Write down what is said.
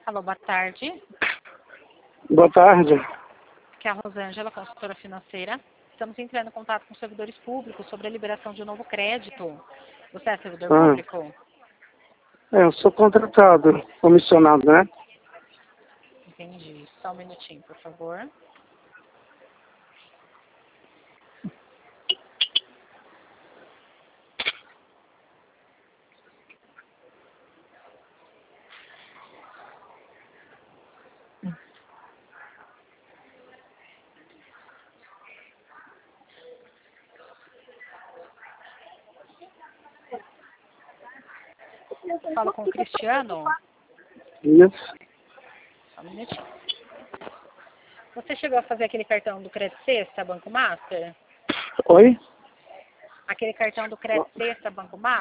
Alô, boa tarde. Boa tarde. Aqui é a Rosângela, consultora financeira. Estamos entrando em contato com servidores públicos sobre a liberação de um novo crédito. Você é servidor público? Eu sou contratado, comissionado, né? Entendi. Só um minutinho, por favor. Falo com o Cristiano. Isso. Só um minutinho. Você chegou a fazer aquele cartão do Crédito Sexta, Banco Master? Oi? Aquele cartão do Crédito Sexta, Banco Master?